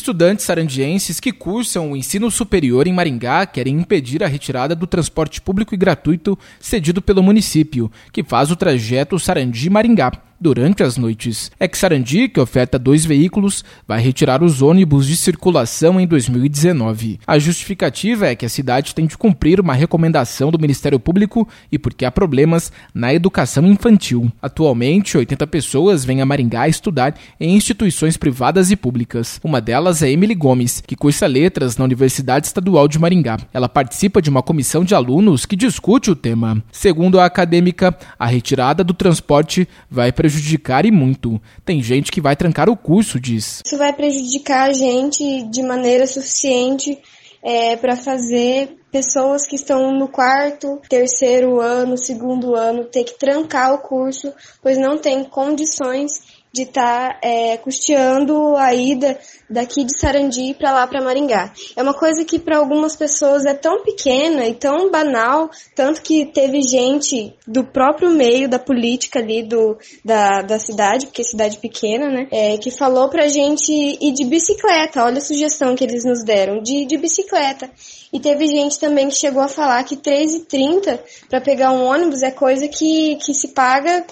Estudantes sarandienses que cursam o ensino superior em Maringá querem impedir a retirada do transporte público e gratuito cedido pelo município, que faz o trajeto Sarandi-Maringá durante as noites. Ex-Sarandi, que oferta 2 veículos, vai retirar os ônibus de circulação em 2019. A justificativa é que a cidade tem de cumprir uma recomendação do Ministério Público e porque há problemas na educação infantil. Atualmente, 80 pessoas vêm a Maringá estudar em instituições privadas e públicas. Uma delas é Emily Gomes, que cursa letras na Universidade Estadual de Maringá. Ela participa de uma comissão de alunos que discute o tema. Segundo a acadêmica, a retirada do transporte vai prejudicar e muito. Tem gente que vai trancar o curso, diz. Isso vai prejudicar a gente de maneira suficiente para fazer pessoas que estão no 4º, 3º ano, 2º ano ter que trancar o curso, pois não tem condições de estar custeando a ida daqui de Sarandi para lá para Maringá. É uma coisa que para algumas pessoas é tão pequena e tão banal, tanto que teve gente do próprio meio da política ali da cidade, porque é cidade pequena, né, que falou pra gente ir de bicicleta. Olha a sugestão que eles nos deram, de bicicleta. E teve gente também que chegou a falar que R$3,30 para pegar um ônibus é coisa que se paga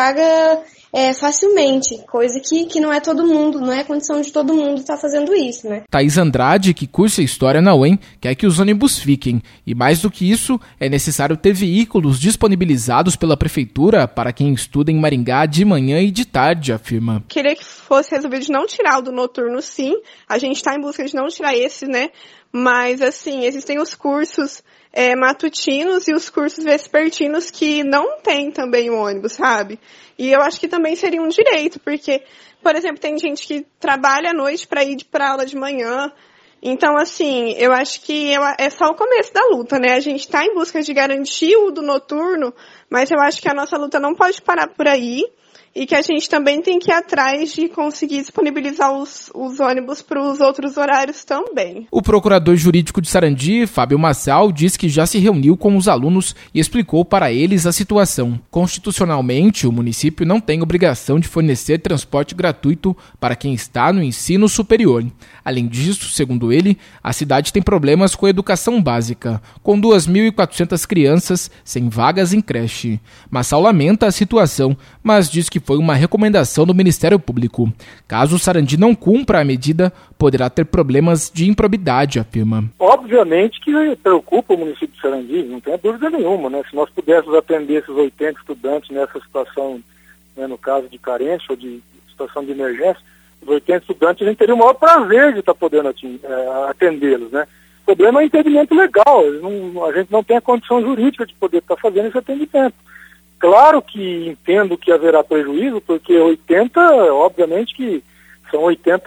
facilmente, coisa que não é todo mundo, não é condição de todo mundo estar fazendo isso, né? Thaís Andrade, que cursa História na UEM, quer que os ônibus fiquem. E mais do que isso, é necessário ter veículos disponibilizados pela prefeitura para quem estuda em Maringá de manhã e de tarde, afirma. Queria que fosse resolvido de não tirar o do noturno, sim. A gente está em busca de não tirar esse, né? Mas, assim, existem os cursos matutinos e os cursos vespertinos que não tem também o ônibus, sabe? E eu acho que também seria um direito, porque, por exemplo, tem gente que trabalha à noite para ir para aula de manhã. Então, assim, eu acho que é só o começo da luta, né? A gente está em busca de garantir o do noturno, mas eu acho que a nossa luta não pode parar por aí. E que a gente também tem que ir atrás de conseguir disponibilizar os ônibus para os outros horários também. O procurador jurídico de Sarandi, Fábio Massal, diz que já se reuniu com os alunos e explicou para eles a situação. Constitucionalmente, o município não tem obrigação de fornecer transporte gratuito para quem está no ensino superior. Além disso, segundo ele, a cidade tem problemas com a educação básica, com 2.400 crianças sem vagas em creche. Massal lamenta a situação, mas diz que foi uma recomendação do Ministério Público. Caso o Sarandi não cumpra a medida, poderá ter problemas de improbidade, afirma. Obviamente que preocupa o município de Sarandi, não tem dúvida nenhuma, né? Se nós pudéssemos atender esses 80 estudantes nessa situação, né, no caso de carência ou de situação de emergência, os 80 estudantes, a gente teria o maior prazer de estar podendo atendê-los, né? O problema é o entendimento legal, a gente não tem a condição jurídica de poder estar fazendo esse atendimento. Claro que entendo que haverá prejuízo, porque 80, obviamente que são 80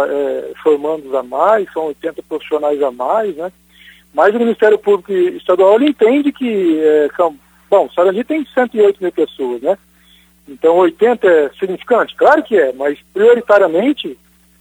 formandos a mais, são 80 profissionais a mais, né? Mas o Ministério Público Estadual ele entende que Sarandi tem 108 mil pessoas, né? Então 80 é significante? Claro que é, mas prioritariamente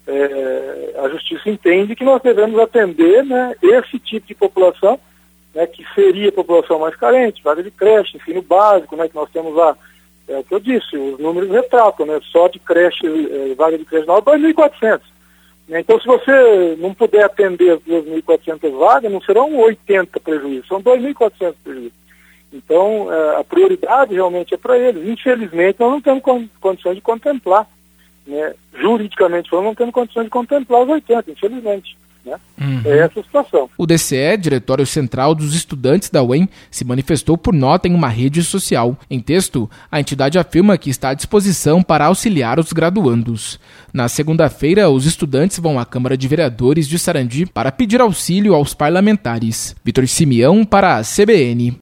a Justiça entende que nós devemos atender, né, esse tipo de população, né, que seria a população mais carente, vaga de creche, ensino básico, né, que nós temos lá, o que eu disse, os números retratam, né, só de creche, vaga de creche nova, 2.400. Então, se você não puder atender as 2.400 vagas, não serão 80 prejuízos, são 2.400 prejuízos. Então, a prioridade realmente é para eles. Infelizmente, nós não temos condições de contemplar, né, juridicamente falando, não temos condições de contemplar os 80, infelizmente. Né? É essa a situação. O DCE, Diretório Central dos Estudantes da UEM, se manifestou por nota em uma rede social. Em texto, a entidade afirma que está à disposição para auxiliar os graduandos. Na segunda-feira, os estudantes vão à Câmara de Vereadores de Sarandi para pedir auxílio aos parlamentares. Vitor Simeão para a CBN.